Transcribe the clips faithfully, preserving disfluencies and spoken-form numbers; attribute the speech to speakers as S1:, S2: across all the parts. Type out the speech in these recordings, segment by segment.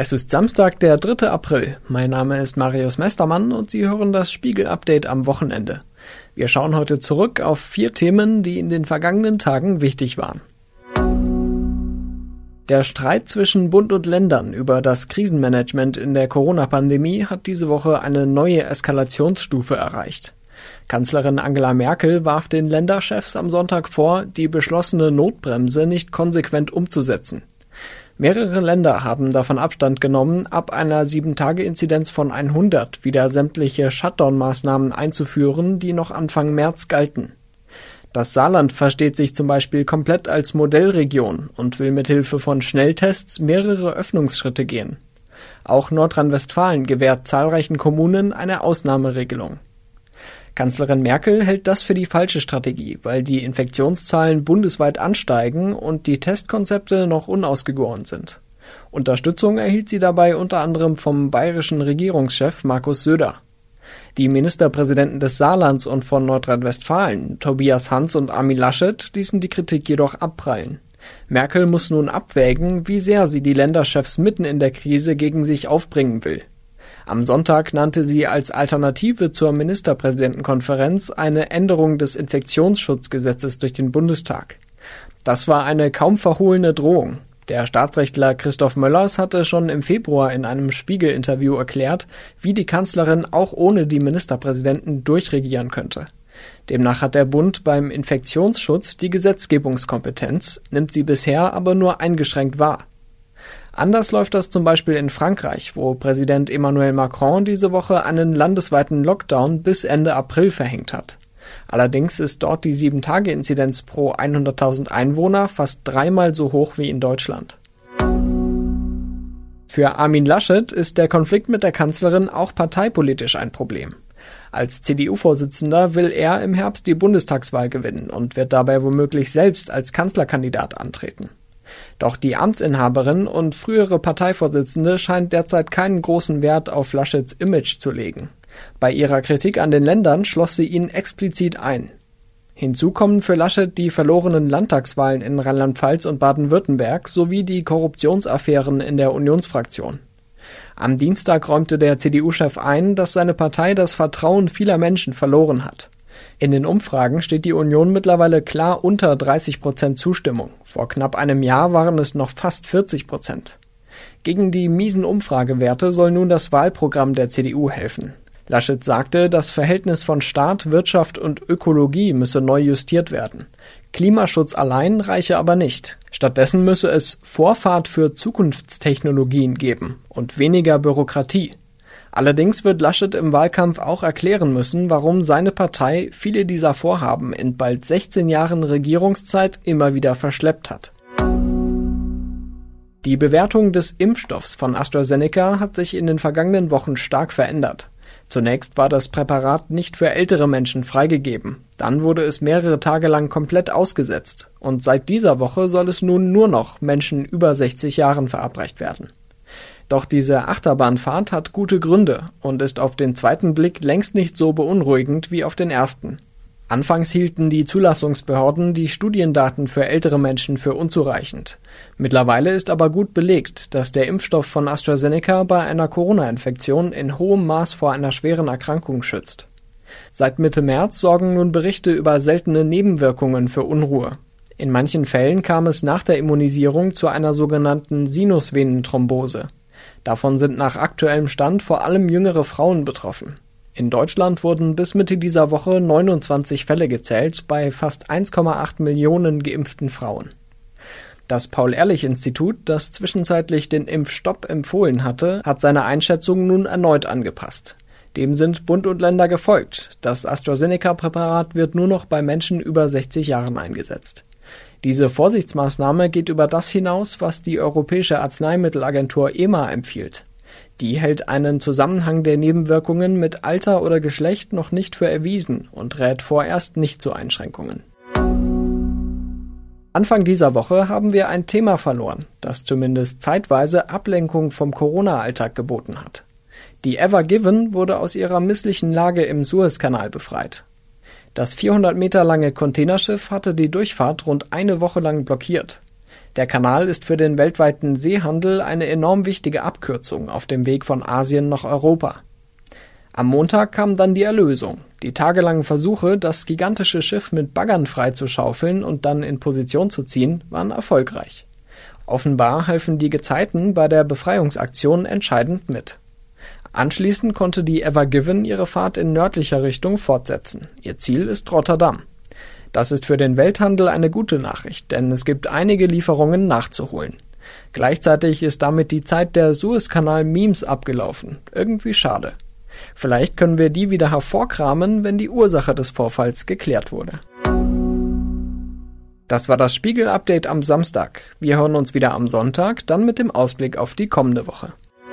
S1: Es ist Samstag, der dritte April. Mein Name ist Marius Mestermann und Sie hören das Spiegel-Update am Wochenende. Wir schauen heute zurück auf vier Themen, die in den vergangenen Tagen wichtig waren. Der Streit zwischen Bund und Ländern über das Krisenmanagement in der Corona-Pandemie hat diese Woche eine neue Eskalationsstufe erreicht. Kanzlerin Angela Merkel warf den Länderchefs am Sonntag vor, die beschlossene Notbremse nicht konsequent umzusetzen. Mehrere Länder haben davon Abstand genommen, ab einer sieben Tage Inzidenz von hundert wieder sämtliche Shutdown-Maßnahmen einzuführen, die noch Anfang März galten. Das Saarland versteht sich zum Beispiel komplett als Modellregion und will mithilfe von Schnelltests mehrere Öffnungsschritte gehen. Auch Nordrhein-Westfalen gewährt zahlreichen Kommunen eine Ausnahmeregelung. Kanzlerin Merkel hält das für die falsche Strategie, weil die Infektionszahlen bundesweit ansteigen und die Testkonzepte noch unausgegoren sind. Unterstützung erhielt sie dabei unter anderem vom bayerischen Regierungschef Markus Söder. Die Ministerpräsidenten des Saarlands und von Nordrhein-Westfalen, Tobias Hans und Armin Laschet, ließen die Kritik jedoch abprallen. Merkel muss nun abwägen, wie sehr sie die Länderchefs mitten in der Krise gegen sich aufbringen will. Am Sonntag nannte sie als Alternative zur Ministerpräsidentenkonferenz eine Änderung des Infektionsschutzgesetzes durch den Bundestag. Das war eine kaum verhohlene Drohung. Der Staatsrechtler Christoph Möllers hatte schon im Februar in einem Spiegel-Interview erklärt, wie die Kanzlerin auch ohne die Ministerpräsidenten durchregieren könnte. Demnach hat der Bund beim Infektionsschutz die Gesetzgebungskompetenz, nimmt sie bisher aber nur eingeschränkt wahr. Anders läuft das zum Beispiel in Frankreich, wo Präsident Emmanuel Macron diese Woche einen landesweiten Lockdown bis Ende April verhängt hat. Allerdings ist dort die sieben Tage Inzidenz pro hunderttausend Einwohner fast dreimal so hoch wie in Deutschland. Für Armin Laschet ist der Konflikt mit der Kanzlerin auch parteipolitisch ein Problem. Als C D U-Vorsitzender will er im Herbst die Bundestagswahl gewinnen und wird dabei womöglich selbst als Kanzlerkandidat antreten. Doch die Amtsinhaberin und frühere Parteivorsitzende scheint derzeit keinen großen Wert auf Laschets Image zu legen. Bei ihrer Kritik an den Ländern schloss sie ihn explizit ein. Hinzu kommen für Laschet die verlorenen Landtagswahlen in Rheinland-Pfalz und Baden-Württemberg sowie die Korruptionsaffären in der Unionsfraktion. Am Dienstag räumte der C D U-Chef ein, dass seine Partei das Vertrauen vieler Menschen verloren hat. In den Umfragen steht die Union mittlerweile klar unter dreißig Prozent Zustimmung. Vor knapp einem Jahr waren es noch fast vierzig Prozent. Gegen die miesen Umfragewerte soll nun das Wahlprogramm der C D U helfen. Laschet sagte, das Verhältnis von Staat, Wirtschaft und Ökologie müsse neu justiert werden. Klimaschutz allein reiche aber nicht. Stattdessen müsse es Vorfahrt für Zukunftstechnologien geben und weniger Bürokratie. Allerdings wird Laschet im Wahlkampf auch erklären müssen, warum seine Partei viele dieser Vorhaben in bald sechzehn Jahren Regierungszeit immer wieder verschleppt hat. Die Bewertung des Impfstoffs von AstraZeneca hat sich in den vergangenen Wochen stark verändert. Zunächst war das Präparat nicht für ältere Menschen freigegeben. Dann wurde es mehrere Tage lang komplett ausgesetzt. Und seit dieser Woche soll es nun nur noch Menschen über sechzig Jahren verabreicht werden. Doch diese Achterbahnfahrt hat gute Gründe und ist auf den zweiten Blick längst nicht so beunruhigend wie auf den ersten. Anfangs hielten die Zulassungsbehörden die Studiendaten für ältere Menschen für unzureichend. Mittlerweile ist aber gut belegt, dass der Impfstoff von AstraZeneca bei einer Corona-Infektion in hohem Maß vor einer schweren Erkrankung schützt. Seit Mitte März sorgen nun Berichte über seltene Nebenwirkungen für Unruhe. In manchen Fällen kam es nach der Immunisierung zu einer sogenannten Sinusvenenthrombose. Davon sind nach aktuellem Stand vor allem jüngere Frauen betroffen. In Deutschland wurden bis Mitte dieser Woche neunundzwanzig Fälle gezählt bei fast eins Komma acht Millionen geimpften Frauen. Das Paul-Ehrlich-Institut, das zwischenzeitlich den Impfstopp empfohlen hatte, hat seine Einschätzung nun erneut angepasst. Dem sind Bund und Länder gefolgt. Das AstraZeneca-Präparat wird nur noch bei Menschen über sechzig Jahren eingesetzt. Diese Vorsichtsmaßnahme geht über das hinaus, was die Europäische Arzneimittelagentur E M A empfiehlt. Die hält einen Zusammenhang der Nebenwirkungen mit Alter oder Geschlecht noch nicht für erwiesen und rät vorerst nicht zu Einschränkungen. Anfang dieser Woche haben wir ein Thema verloren, das zumindest zeitweise Ablenkung vom Corona-Alltag geboten hat. Die Ever Given wurde aus ihrer misslichen Lage im Suezkanal befreit. Das vierhundert Meter lange Containerschiff hatte die Durchfahrt rund eine Woche lang blockiert. Der Kanal ist für den weltweiten Seehandel eine enorm wichtige Abkürzung auf dem Weg von Asien nach Europa. Am Montag kam dann die Erlösung. Die tagelangen Versuche, das gigantische Schiff mit Baggern freizuschaufeln und dann in Position zu ziehen, waren erfolgreich. Offenbar halfen die Gezeiten bei der Befreiungsaktion entscheidend mit. Anschließend konnte die Ever Given ihre Fahrt in nördlicher Richtung fortsetzen. Ihr Ziel ist Rotterdam. Das ist für den Welthandel eine gute Nachricht, denn es gibt einige Lieferungen nachzuholen. Gleichzeitig ist damit die Zeit der Suezkanal-Memes abgelaufen. Irgendwie schade. Vielleicht können wir die wieder hervorkramen, wenn die Ursache des Vorfalls geklärt wurde. Das war das Spiegel-Update am Samstag. Wir hören uns wieder am Sonntag, dann mit dem Ausblick auf die kommende Woche.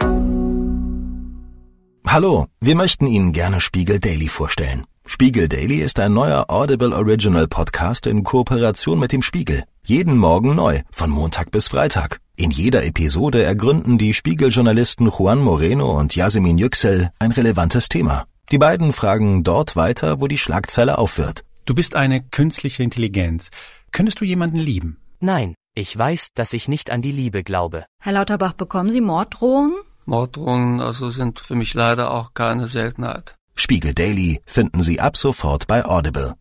S2: Hallo, wir möchten Ihnen gerne Spiegel Daily vorstellen. Spiegel Daily ist ein neuer Audible Original Podcast in Kooperation mit dem Spiegel. Jeden Morgen neu, von Montag bis Freitag. In jeder Episode ergründen die Spiegel-Journalisten Juan Moreno und Yasemin Yüksel ein relevantes Thema. Die beiden fragen dort weiter, wo die Schlagzeile aufhört.
S3: Du bist eine künstliche Intelligenz. Könntest du jemanden lieben?
S4: Nein, ich weiß, dass ich nicht an die Liebe glaube.
S5: Herr Lauterbach, bekommen Sie Morddrohungen?
S6: Morddrohungen also sind für mich leider auch keine Seltenheit.
S2: Spiegel Daily finden Sie ab sofort bei Audible.